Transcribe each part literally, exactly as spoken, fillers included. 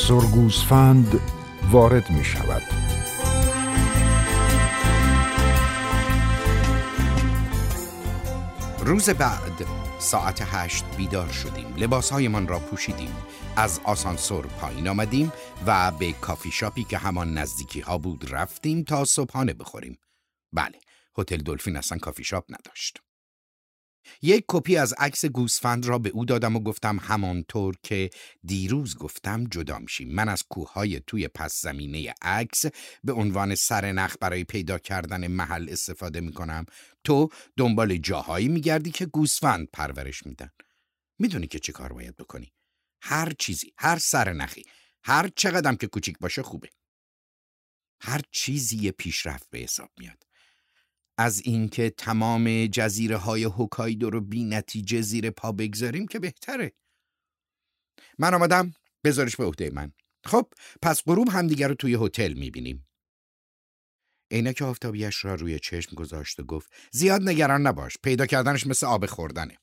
پروفسور گوسفند وارد می شود. روز بعد ساعت هشت بیدار شدیم، لباسهایمان را پوشیدیم، از آسانسور پایین آمدیم و به کافی شاپی که همان نزدیکی ها بود رفتیم تا صبحانه بخوریم. بله، هتل دلفین اصلا کافی شاپ نداشت. یک کپی از عکس گوسفند را به او دادم و گفتم همانطور که دیروز گفتم جدا میشیم. من از کوههای توی پس زمینه عکس به عنوان سرنخ برای پیدا کردن محل استفاده میکنم. تو دنبال جاهایی میگردی که گوسفند پرورش میدن. میدونی که چه کار باید بکنی؟ هر چیزی، هر سرنخی، هر چقدرم که کوچیک باشه خوبه. هر چیزی یه پیشرفت به حساب میاد. از اینکه تمام جزیره های هوکایدو رو بی نتیجه زیر پا بگذاریم که بهتره. من آمدم، بذارش به عهده من. خب پس غروب همدیگر رو توی هتل میبینیم. عینک آفتابیش را روی چشم گذاشت و گفت زیاد نگران نباش، پیدا کردنش مثل آب خوردنه.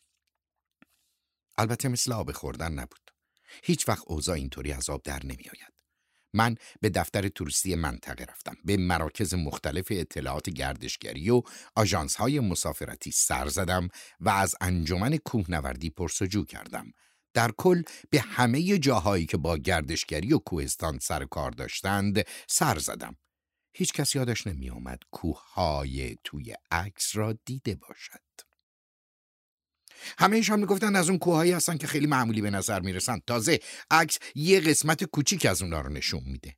البته مثل آب خوردن نبود. هیچ وقت اوضاع اینطوری از آب در نمی آید. من به دفتر توریستی منطقه رفتم، به مراکز مختلف اطلاعات گردشگری و آژانس‌های مسافرتی سر زدم و از انجمن کوهنوردی پرسجو کردم. در کل به همه جاهایی که با گردشگری و کوهستان سر کار داشتند سر زدم. هیچ کس یادش نمی آمد کوههای توی عکس را دیده باشد. همه ایشان میگفتن از اون کوههایی هستن که خیلی معمولی به نظر میرسن. تازه عکس یه قسمت کوچیک از اونها رو نشون میده.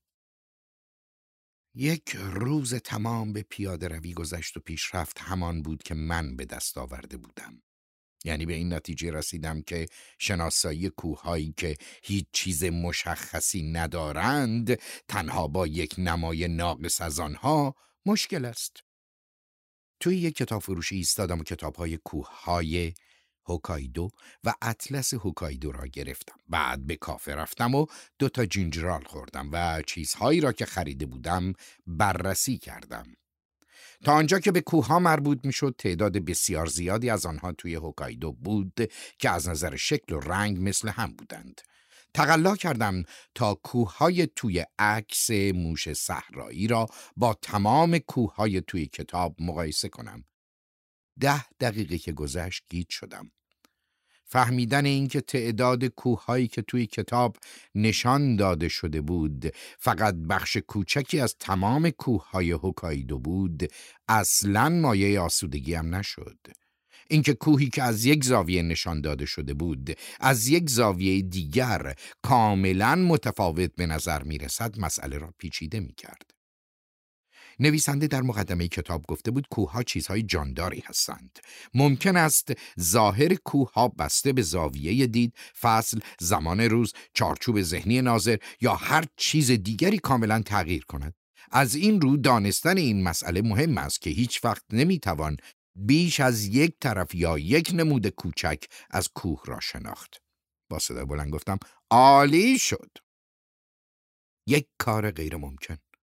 یک روز تمام به پیاده روی گذشت و پیشرفت همان بود که من به دست آورده بودم. یعنی به این نتیجه رسیدم که شناسایی کوههایی که هیچ چیز مشخصی ندارند تنها با یک نمای ناقص از آنها مشکل است. توی یک کتاب فروشی ایستادم و کتاب‌های کوههای هوکایدو و اطلس هوکایدو را گرفتم. بعد به کافه رفتم و دو تا جینجرال خوردم و چیزهایی را که خریده بودم بررسی کردم. تا آنجا که به کوهها مربوط میشد تعداد بسیار زیادی از آنها توی هوکایدو بود که از نظر شکل و رنگ مثل هم بودند. تقلا کردم تا کوههای توی عکس موش صحرایی را با تمام کوههای توی کتاب مقایسه کنم. ده دقیقه که گذشت گیج شدم. فهمیدن این که تعداد کوههایی که توی کتاب نشان داده شده بود فقط بخش کوچکی از تمام کوههای هوکایدو بود اصلاً مایه آسودگی هم نشد. اینکه کوهی که از یک زاویه نشان داده شده بود از یک زاویه دیگر کاملاً متفاوت به نظر می رسد مسئله را پیچیده می کرد. نویسنده در مقدمه کتاب گفته بود کوه‌ها چیزهای جانداری هستند. ممکن است ظاهر کوه‌ها بسته به زاویه دید، فصل، زمان روز، چارچوب ذهنی ناظر یا هر چیز دیگری کاملا تغییر کند. از این رو دانستن این مسئله مهم است که هیچ وقت نمیتوان بیش از یک طرف یا یک نمود کوچک از کوه را شناخت. با صدای بلند گفتم عالی شد. یک کار غیر ممکن.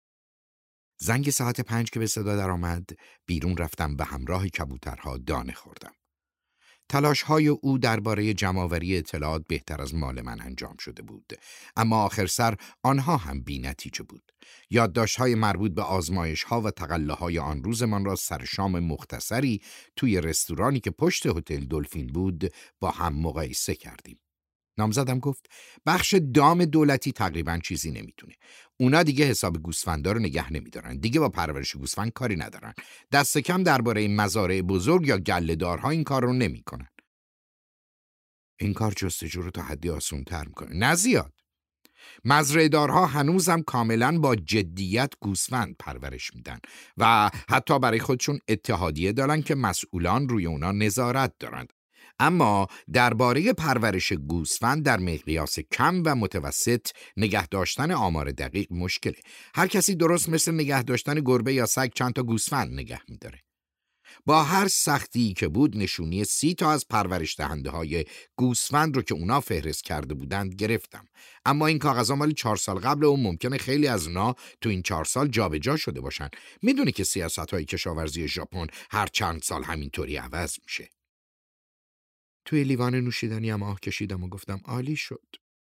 زنگ ساعت پنج که به صدا در آمد بیرون رفتم و همراه کبوترها دانه خوردم. تلاش‌های او درباره جمع‌آوری اطلاعات بهتر از مال من انجام شده بود، اما آخر سر آنها هم بی نتیجه بود. یادداشت‌های مربوط به آزمایش‌ها و تقلاهای آن روزمان را سر شام مختصری توی رستورانی که پشت هتل دلفین بود با هم مقایسه کردیم. نامزدم گفت بخش دام دولتی تقریباً چیزی نمیتونه. اونا دیگه حساب گوسفندا رو نگه نمیدارن. دیگه با پرورش گوسفند کاری ندارن. دست کم درباره مزارع بزرگ یا گله‌دارها این کار رو نمیکنن. این کار جستجو رو تا حدی آسان‌تر میکنه. نه زیاد. مزرعه‌دارها هنوزم کاملاً با جدیت گوسفند پرورش میدن و حتی برای خودشون اتحادیه دارن که مسئولان روی اونا نظارت دارن. اما درباره پرورش گوسفند در مقیاس کم و متوسط نگه داشتن آمار دقیق مشکله. هر کسی درست مثل نگه داشتن گربه یا سگ چند تا گوسفند نگه می‌داره. با هر سختی که بود نشونی سی تا از پرورش دهنده های گوسفند رو که اونا فهرست کرده بودند گرفتم. اما این کاغذها مال چهار سال قبل و ممکنه خیلی از اونا تو این چهار سال جابجا شده باشن. میدونی که سیاست‌های کشاورزی ژاپن هر چند سال همینطوری عوض میشه. توی لیوان نوشیدنی هم آه کشیدم و گفتم عالی شد.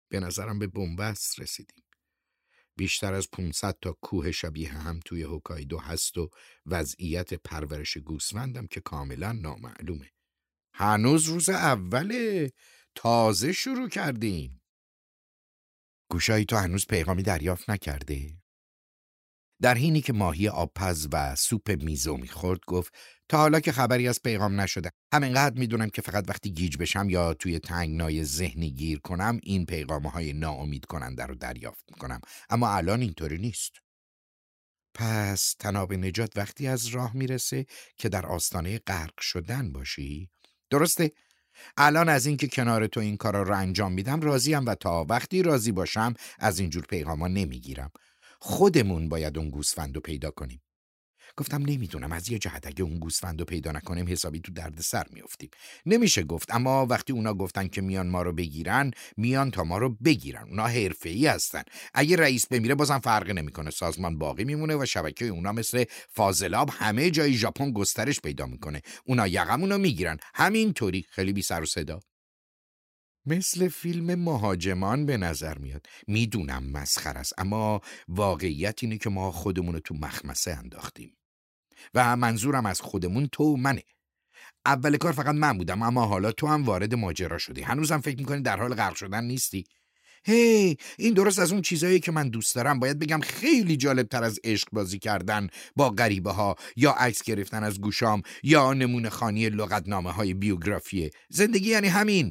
به نظرم به بنبست رسیدیم. بیشتر از پانصد تا کوه شبیه هم توی هوکایدو هست و وضعیت پرورش گوسفندم که کاملا نامعلومه. هنوز روز اوله، تازه شروع کردیم. گوشایی تو هنوز پیغامی دریافت نکرده؟ در حینی که ماهی آبپز و سوپ میزو میخورد گفت تا حالا که خبری از پیغام نشده. همینقدر میدونم که فقط وقتی گیج بشم یا توی تنگنای ذهنی گیر کنم این پیغام‌های ناامید کننده رو دریافت میکنم، اما الان اینطوری نیست. پس طناب نجات وقتی از راه میرسه که در آستانه غرق شدن باشی؟ درسته؟ الان از این که کنار تو این کارا رو انجام میدم راضیم و تا وقتی راضی باشم از اینجور پیغاما نمیگیرم. خودمون باید اون گوسفندو پیدا کنیم. گفتم نمیدونم، از یه جهت اگه اون گوسفندو پیدا نکنیم حسابی تو درد سر میافتیم. نمیشه گفت، اما وقتی اونا گفتن که میان ما رو بگیرن، میان تا ما رو بگیرن. اونا حرفه‌ای هستن. اگه رئیس بمیره بازم فرقی نمیکنه، سازمان باقی میمونه و شبکه اونا مثل فاضلاب همه جای ژاپن گسترش پیدا میکنه. اونا یقمونو میگیرن. همینطوری خیلی بی سر و صدا. مثل فیلم مهاجمان به نظر میاد. میدونم مسخره است، اما واقعیت اینه که ما خودمون تو مخمسه انداختیم. و منظورم از خودمون تو و منه. اول کار فقط من بودم، اما حالا تو هم وارد ماجرا شدی. هنوزم فکر میکنی در حال غرق شدن نیستی؟ هی، این درست از اون چیزایی که من دوست دارم. باید بگم خیلی جالب تر از عشق بازی کردن با غریبه ها یا عکس گرفتن از گوشام یا نمونه خوانی لغتنامه های بیوگرافیه. زندگی یعنی همین.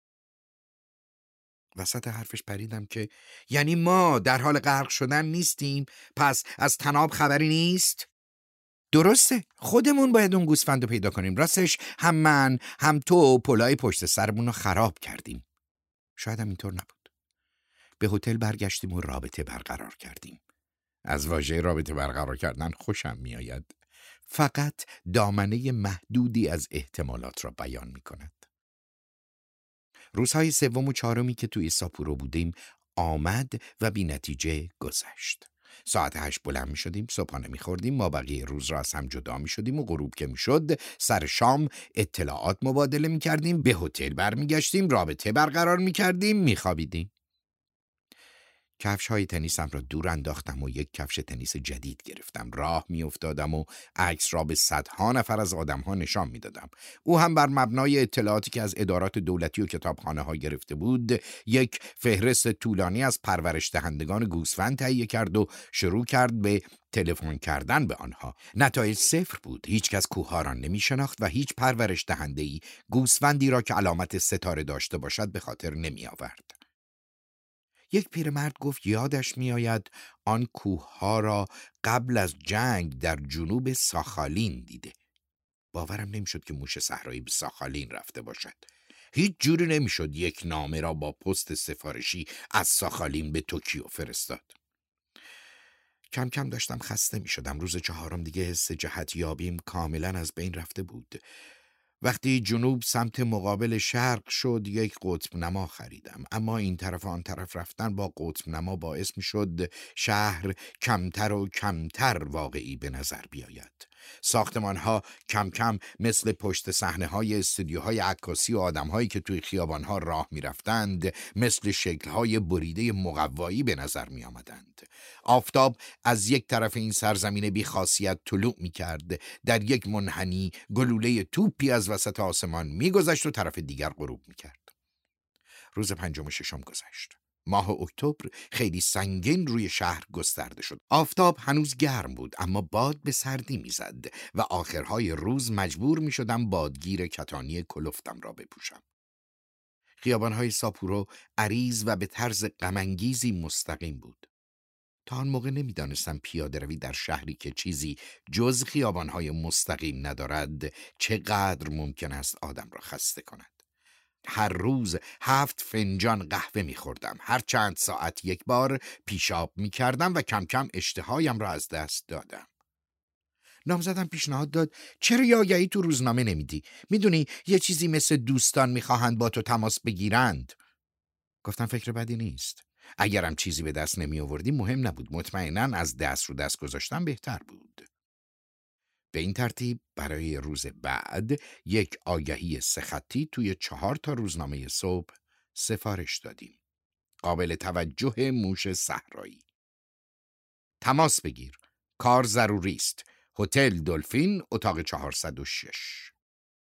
وسط حرفش پریدم که یعنی ما در حال غرق شدن نیستیم؟ پس از طناب خبری نیست؟ درسته، خودمون باید اون گوسفندو پیدا کنیم. راستش هم من هم تو پلای پشت سرمون رو خراب کردیم. شاید هم اینطور نبود. به هتل برگشتیم و رابطه برقرار کردیم. از واژه رابطه برقرار کردن خوشم میآید. فقط دامنه محدودی از احتمالات را بیان می کند. روزهای سوم و چهارمی که توی ساپورو بودیم آمد و بی نتیجه گذشت. ساعت هشت بلند می شدیم، صبحانه می خوردیم، ما بقیه روز را از هم جدا می شدیم و غروب که می شد سر شام اطلاعات مبادله می کردیم، به هتل برمی گشتیم، رابطه برقرار می کردیم، می خوابیدیم. کفش های تنیسم را دور انداختم و یک کفش تنیس جدید گرفتم. راه می افتادم و عکس را به صدها نفر از آدم ها نشان می دادم. او هم بر مبنای اطلاعاتی که از ادارات دولتی و کتابخانه ها گرفته بود یک فهرست طولانی از پرورش دهندگان گوسفند تهیه کرد و شروع کرد به تلفن کردن به آنها. نتایج صفر بود. هیچ کس کوه‌ها را نمی شناخت و هیچ پرورش دهنده‌ای گوسفندی را که علامت ستاره داشته باشد به خاطر نمی آورد. یک پیرمرد گفت یادش میآید آن کوه‌ها را قبل از جنگ در جنوب ساخالین دیده. باورم نمیشد که موش صحرایی به ساخالین رفته باشد. هیچ جوری نمیشد یک نامه را با پست سفارشی از ساخالین به توکیو فرستاد. کم کم داشتم خسته می شدم. روز چهارم دیگه حس جهت یابیم کاملا از بین رفته بود. وقتی جنوب سمت مقابل شرق شد یک قطب نما خریدم، اما این طرف آن طرف رفتن با قطب نما باعث می شد شهر کمتر و کمتر واقعی به نظر بیاید. ساختمان ها کم کم مثل پشت صحنه های استودیوهای عکاسی و آدم هایی که توی خیابان ها راه می رفتند مثل شکل های بریده مقوایی به نظر می آمدند. آفتاب از یک طرف این سرزمین بی خاصیت طلوع می کرد، در یک منحنی گلوله توپی از وسط آسمان می گذشت و طرف دیگر غروب می کرد. روز پنجم و ششم گذشت. ماه اکتبر خیلی سنگین روی شهر گسترده شد. آفتاب هنوز گرم بود، اما باد به سردی میزد و آخرهای روز مجبور می شدم بادگیر کتانی کلفتم را بپوشم. خیابانهای ساپورو عریض و به طرز غم‌انگیزی مستقیم بود. تا آن موقع نمی دانستم پیاده روی در شهری که چیزی جز خیابانهای مستقیم ندارد چقدر ممکن است آدم را خسته کند. هر روز هفت فنجان قهوه می خوردم. هر چند ساعت یک بار پیشاب می کردم و کم کم اشتهایم را از دست دادم. نامزدم پیشنهاد داد چرا یه آگهی تو روزنامه نمیدی؟ میدونی یه چیزی مثل دوستان میخواهند با تو تماس بگیرند. گفتم فکر بدی نیست. اگرم چیزی به دست نمی آوردی مهم نبود. مطمئناً از دست رو دست گذاشتن بهتر بود. به این ترتیب برای روز بعد یک آگهی سه خطی توی چهار تا روزنامه صبح سفارش دادیم. قابل توجه موش صحرایی. تماس بگیر. کار ضروری است. هتل دلفین، اتاق چهارصد و شش.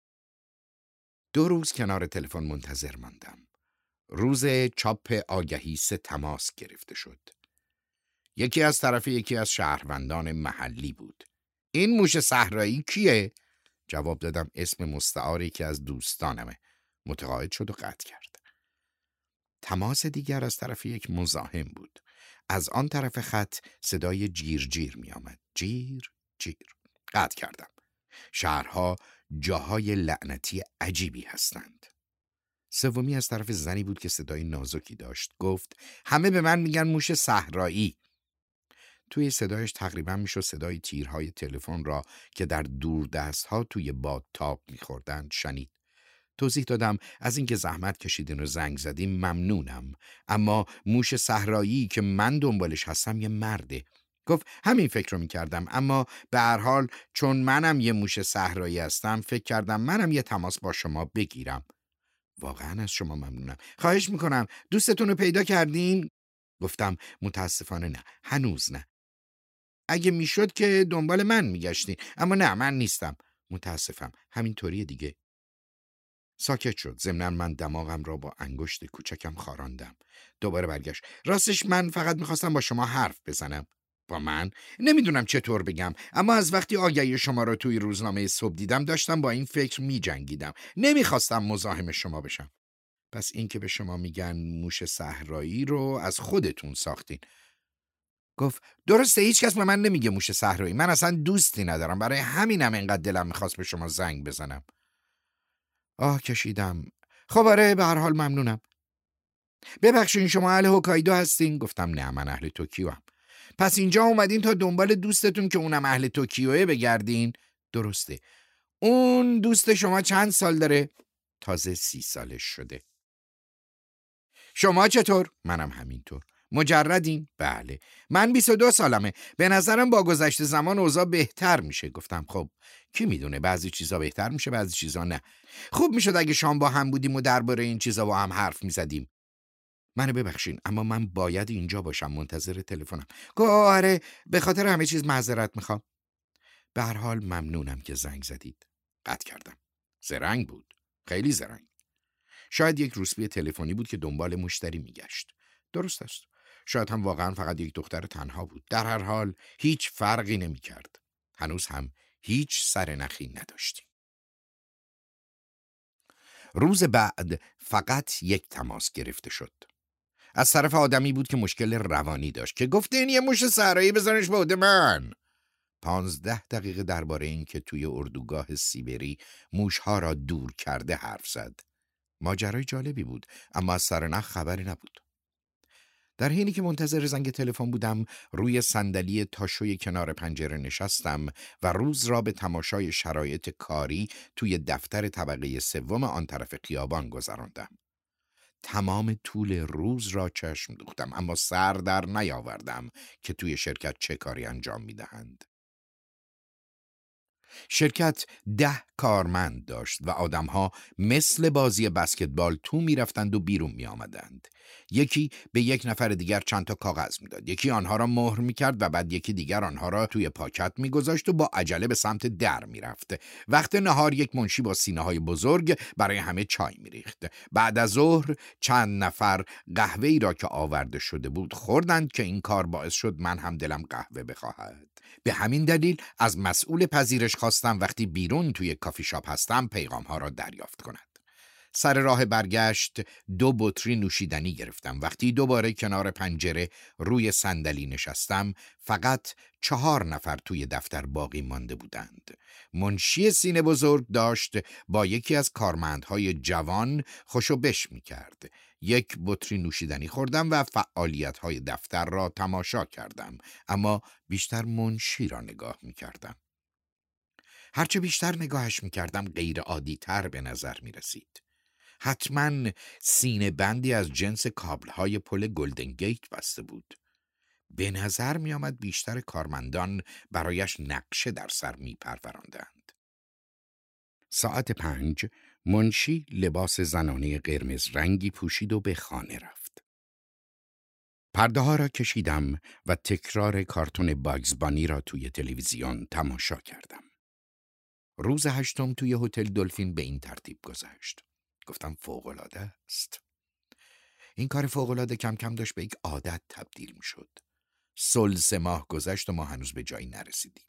دو روز کنار تلفن منتظر ماندم. روز چاپ آگهی سه تماس گرفته شد. یکی از طرف یکی از شهروندان محلی بود. این موش صحرایی کیه؟ جواب دادم اسم مستعاری که از دوستانمه. متقاعد شد و قطع کرد. تماس دیگر از طرف یک مزاحم بود. از آن طرف خط صدای جیر جیر می آمد. جیر جیر. قطع کردم. شهرها جاهای لعنتی عجیبی هستند. سومی از طرف زنی بود که صدای نازکی داشت. گفت همه به من میگن موش صحرایی. توی صدایش تقریبا میشد صدای تیرهای تلفن را که در دوردستها توی باد تاب میخوردند شنید. توضیح دادم از اینکه زحمت کشیدین و زنگ زدیم ممنونم، اما موش صحرایی که من دنبالش هستم یه مرده. گفت همین فکر رو میکردم، اما به هر حال چون منم یه موش صحرایی هستم فکر کردم منم یه تماس با شما بگیرم. واقعا از شما ممنونم. خواهش میکنم دوستتون رو پیدا کردین؟ گفتم متاسفانه نه، هنوز نه. اگه میشد که دنبال من میگشتین، اما نه، من نیستم. متاسفم، همینطوریه دیگه. ساکت شد. ضمناً من دماغم را با انگشت کوچکم خاراندم. دوباره برگشت. راستش من فقط میخواستم با شما حرف بزنم. با من؟ نمیدونم چطور بگم، اما از وقتی آگهی شما را توی روزنامه صبح دیدم داشتم با این فکر میجنگیدم. نمیخواستم مزاحم شما بشم. پس این که به شما میگن موش صحرایی رو از خودتون ساختین. گفت درسته، هیچ کس به من نمیگه موش صحرایی. من اصلا دوستی ندارم، برای همینم اینقدر دلم میخواست به شما زنگ بزنم. آه کشیدم. خب آره، به هر حال ممنونم. ببخشید شما اهل هوکایدو هستین؟ گفتم نه، من اهل توکیو هم. پس اینجا اومدین تا دنبال دوستتون که اونم اهل توکیوه بگردین؟ درسته. اون دوست شما چند سال داره؟ تازه سی سالش شده. شما چطور؟ منم همینطور. مجردین؟ بله. من بیست و دو سالمه. به نظرم با گذشت زمان اوضاع بهتر میشه. گفتم خب کی میدونه، بعضی چیزا بهتر میشه بعضی چیزا نه. خوب میشد اگه شام با هم بودیم و درباره این چیزا با هم حرف میزدیم. منو ببخشین اما من باید اینجا باشم، منتظر تلفنم. گفت آره، به خاطر همه چیز معذرت میخوام. به هر حال ممنونم که زنگ زدید. قطع کردم. زرنگ بود، خیلی زرنگ. شاید یک روسپی تلفنی بود که دنبال مشتری میگشت. درست است. شاید هم واقعا فقط یک دختر تنها بود. در هر حال هیچ فرقی نمی کرد. هنوز هم هیچ سر نخی نداشتیم. روز بعد فقط یک تماس گرفته شد. از طرف آدمی بود که مشکل روانی داشت که گفته این یه موش صحرایی بزنش به عهده من. پانزده دقیقه درباره این که توی اردوگاه سیبری موشها را دور کرده حرف زد. ماجرای جالبی بود، اما از سرنخ خبری نبود. در حینی که منتظر زنگ تلفن بودم روی صندلی تاشوی کنار پنجره نشستم و روز را به تماشای شرایط کاری توی دفتر طبقه سوم آن طرف خیابان گذراندم. تمام طول روز را چشم دوختم، اما سر در نیاوردم که توی شرکت چه کاری انجام میدهند. شرکت ده کارمند داشت و آدمها مثل بازی بسکتبال تو می رفتند و بیرون می آمدند. یکی به یک نفر دیگر چند تا کاغذ می داد. یکی آنها را مهر می کرد و بعد یکی دیگر آنها را توی پاکت می گذاشت و با عجله به سمت در می رفت. وقت نهار یک منشی با سینه های بزرگ برای همه چای می ریخت. بعد از ظهر چند نفر قهوه‌ای را که آورده شده بود خوردند که این کار باعث شد من هم دلم قهوه بخواهد. به همین دلیل از مسئول پذیرش خواستم وقتی بیرون توی کافی شاپ هستم پیغام ها را دریافت کند. سر راه برگشت دو بطری نوشیدنی گرفتم. وقتی دوباره کنار پنجره روی صندلی نشستم فقط چهار نفر توی دفتر باقی مانده بودند. منشی سینه بزرگ داشت با یکی از کارمندهای جوان خوشو بش می کرد. یک بطری نوشیدنی خوردم و فعالیت‌های دفتر را تماشا کردم، اما بیشتر منشی را نگاه می کردم. هرچه بیشتر نگاهش می کردم غیر عادی تر به نظر می رسید. حتما سینه بندی از جنس کابل‌های پل گلدن گیت بسته بود. به نظر می آمد بیشتر کارمندان برایش نقشه در سر می پروراندند. ساعت پنج منشی لباس زنانه قرمز رنگی پوشید و به خانه رفت. پرده ها را کشیدم و تکرار کارتون باگز بانی را توی تلویزیون تماشا کردم. روز هشتم توی هتل دلفین به این ترتیب گذشت. گفتم فوق‌العاده است. این کار فوق‌العاده کم کم داشت به یک عادت تبدیل می شد. سل سه ماه گذشت و ما هنوز به جایی نرسیدیم.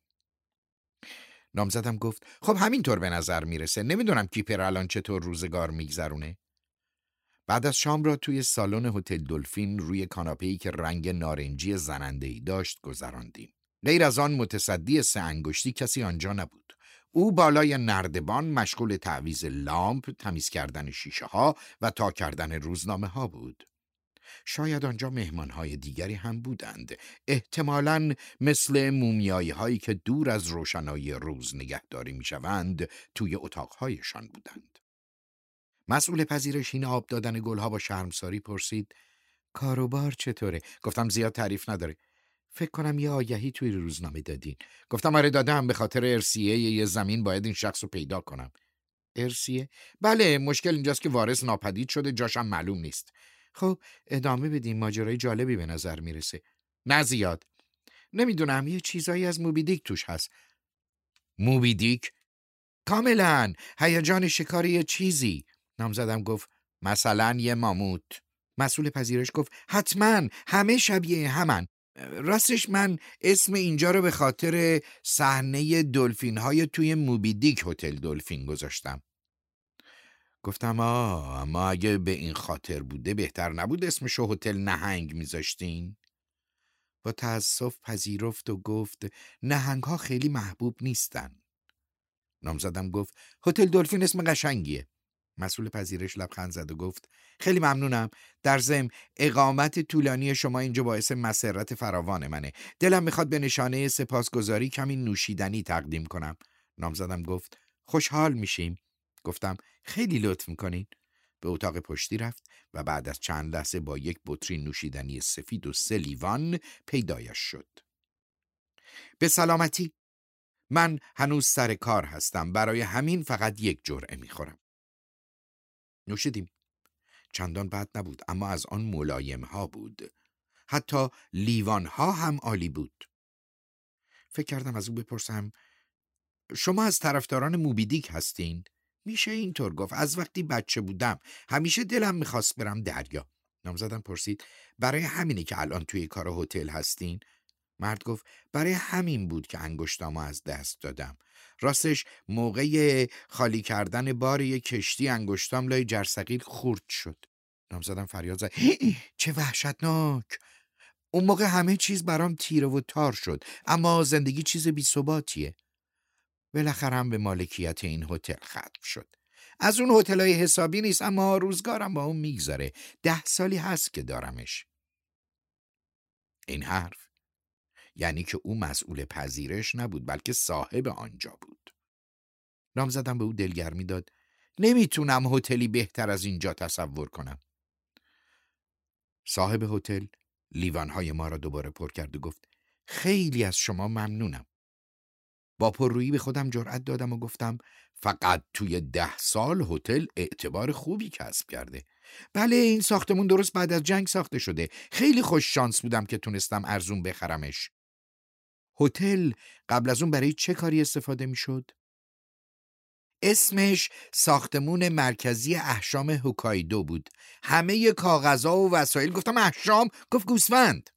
نامزدم گفت خب همینطور به نظر میرسه. نمیدونم کیپر الان چطور روزگار میگذرونه. بعد از شام را توی سالن هتل دلفین روی کاناپه‌ای که رنگ نارنجی زننده‌ای داشت گذراندیم. غیر از آن متصدی سه انگشتی کسی آنجا نبود. او بالای نردبان مشغول تعویض لامپ، تمیز کردن شیشه ها و تا کردن روزنامه ها بود. شاید آنجا مهمانهای دیگری هم بودند. احتمالاً مثل مومیایی هایی که دور از روشنایی روز نگهداری می شوند توی اتاقهایشان بودند. مسئول پذیرشین آب دادن گلها با شرمساری پرسید کاروبار چطوره؟ گفتم زیاد تعریف نداره. فکر کنم یه آگهی توی روزنامه دادین. گفتم آره دادم، به خاطر ارسیه یه زمین باید این شخص رو پیدا کنم. ارسیه؟ بله، مشکل اینجاست که وارث ناپدید شده، جاشم معلوم نیست. خب ادامه بدیم، ماجرای جالبی به نظر میرسه. نه زیاد. نمیدونم، یه چیزایی از موبی دیک توش هست. موبی دیک؟ کاملا، هیجان شکاری یه چیزی. نامزدم گفت مثلا یه ماموت. مسئول پذیرش گفت حتما، همه شبیه همن. راستش من اسم اینجا رو به خاطر صحنه دلفین های توی موبی دیک هتل دلفین گذاشتم. گفتم آه، اما اگه به این خاطر بوده بهتر نبود اسمشو هتل نهنگ میذاشتین؟ با تأسف پذیرفت و گفت نهنگ ها خیلی محبوب نیستن. نامزدم گفت هتل دلفین اسم قشنگیه. مسئول پذیرش لبخند زد و گفت خیلی ممنونم. در ضمن اقامت طولانی شما اینجا باعث مسرت فراوان منه. دلم میخواد به نشانه سپاسگزاری کمی نوشیدنی تقدیم کنم. نامزدم گفت خوشحال میشیم. گفتم خیلی لطف میکنین. به اتاق پشتی رفت و بعد از چند لحظه با یک بطری نوشیدنی سفید و سه لیوان پیدایش شد. به سلامتی. من هنوز سر کار هستم، برای همین فقط یک جرعه میخورم. نوشیدیم. چندان بد نبود، اما از آن ملایم ها بود. حتی لیوان ها هم عالی بود. فکر کردم از او بپرسم شما از طرفداران موبی دیک هستین؟ میشه اینطور گفت. از وقتی بچه بودم همیشه دلم میخواست برم دریا. نامزدم پرسید برای همینه که الان توی کار هتل هستین؟ مرد گفت برای همین بود که انگشتامو از دست دادم. راستش موقع خالی کردن بار یک کشتی انگشتام لای جرثقیل خورد شد. نامزدم فریاد زد چه وحشتناک. اون موقع همه چیز برام تیره و تار شد، اما زندگی چیز بی ثباتیه. بالاخره هم به مالکیت این هتل ختم شد. از اون هتلای حسابی نیست، اما روزگارم با اون میگذره. ده سالی هست که دارمش. این حرف یعنی که او مسئول پذیرش نبود، بلکه صاحب آنجا بود. نامزدم به او دلگرمی داد. نمیتونم هتلی بهتر از اینجا تصور کنم. صاحب هتل لیوانهای ما را دوباره پر کرد و گفت خیلی از شما ممنونم. با پررویی به خودم جرأت دادم و گفتم فقط توی ده سال هتل اعتبار خوبی کسب کرده. بله، این ساختمون درست بعد از جنگ ساخته شده. خیلی خوش شانس بودم که تونستم ارزون بخرمش. هتل قبل از اون برای چه کاری استفاده می شد؟ اسمش ساختمون مرکزی احشام هوکایدو بود. همه کاغذها و وسایل. گفتم احشام؟ گفت گوسفند.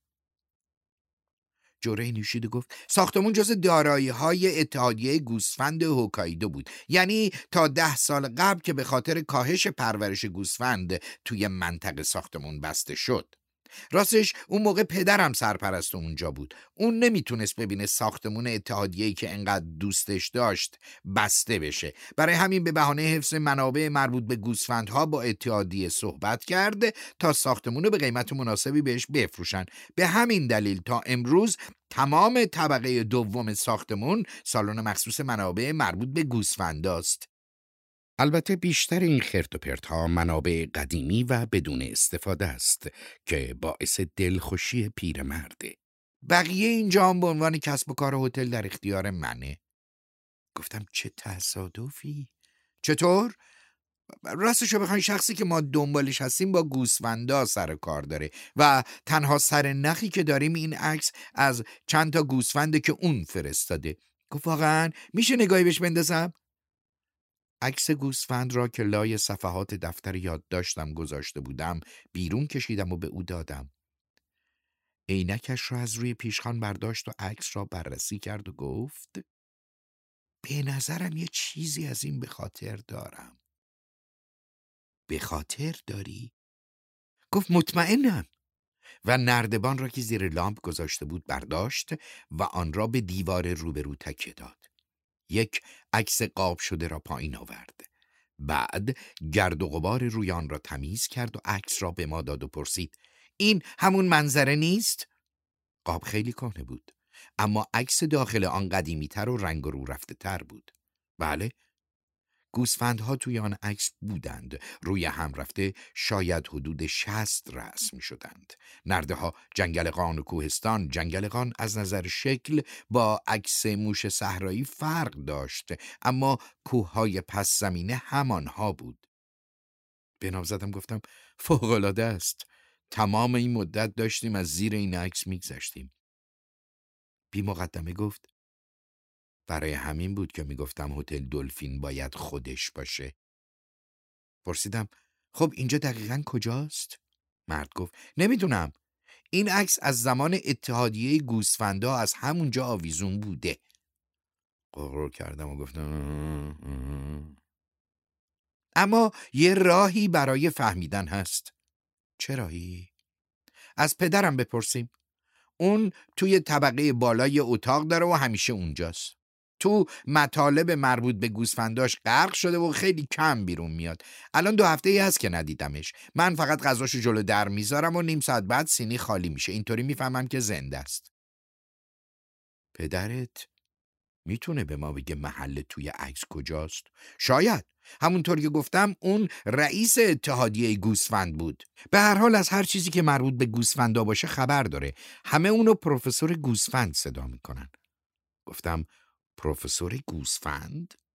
جوره نوشید و گفت ساختمون جز دارایی‌های اتحادیه گوسفند هوکایدو بود. یعنی تا ده سال قبل که به خاطر کاهش پرورش گوسفند توی منطقه ساختمون بسته شد. راستش اون موقع پدرم سرپرست اونجا بود. اون نمیتونست ببینه ساختمون اتحادیه‌ای که انقدر دوستش داشت بسته بشه. برای همین به بهانه حفظ منابع مربوط به گوسفندها با اتحادیه صحبت کرد تا ساختمون رو به قیمت مناسبی بهش بفروشن. به همین دلیل تا امروز تمام طبقه دوم ساختمون سالن مخصوص منابع مربوط به گوسفنداست. البته بیشتر این خرت و پرت ها منابع قدیمی و بدون استفاده است که باعث دلخوشی پیرمرده. بقیه اینجا هم به عنوان کسب و کار هتل در اختیار منه. گفتم چه تصادفی. چطور؟ راستشو بخواین شخصی که ما دنبالش هستیم با گوسفندا سر کار داره و تنها سر نخی که داریم این عکس از چند تا گوسفنده که اون فرستاده. گفت واقعا میشه نگاهی بهش بندازم؟ عکس گوسفند را که لای صفحات دفتر یادداشتم گذاشته بودم بیرون کشیدم و به او دادم. عینکش را از روی پیشخوان برداشت و عکس را بررسی کرد و گفت به نظرم یه چیزی از این به خاطر دارم. به خاطر داری؟ گفت مطمئنم. و نردبان را که زیر لامپ گذاشته بود برداشت و آن را به دیوار روبرو تکیه داد. یک عکس قاب شده را پایین آورد. بعد گرد و غبار روی آن را تمیز کرد و عکس را به ما داد و پرسید این همون منظره نیست؟ قاب خیلی کهنه بود، اما عکس داخل آن قدیمی تر و رنگ رو رفته تر بود. بله، گوسفندها توی آن عکس بودند، روی هم رفته، شاید حدود شصت رأس می شدند. نرده ها جنگلقان و کوهستان. جنگلقان از نظر شکل با عکس موش صحرایی فرق داشت، اما کوههای پس زمینه همانها بود. به نام زدم گفتم فوق‌العاده است. تمام این مدت داشتیم از زیر این عکس میگذشتیم. بی مقدمه گفت برای همین بود که میگفتم هتل دلفین باید خودش باشه. پرسیدم خب اینجا دقیقاً کجاست؟ مرد گفت نمیدونم. این عکس از زمان اتحادیه گوسفندا از همونجا آویزون بوده. قرقر کردم و گفتم اما یه راهی برای فهمیدن هست. چه راهی؟ از پدرم بپرسیم. اون توی طبقه بالای اتاق داره و همیشه اونجاست. تو مطالب مربوط به گوسفنداش غرق شده و خیلی کم بیرون میاد. الان دو هفته ای هست که ندیدمش. من فقط غذاشو جلو در میذارم و نیم ساعت بعد سینی خالی میشه. اینطوری میفهمم که زنده است. پدرت میتونه به ما بگه محل توی عکس کجاست؟ شاید. همونطور که گفتم اون رئیس اتحادیه گوسفند بود. به هر حال از هر چیزی که مربوط به گوسفندا باشه خبر داره. همه اونو پروفسور گوسفند صدا میکنن. گفتم پروفسور گوسفند؟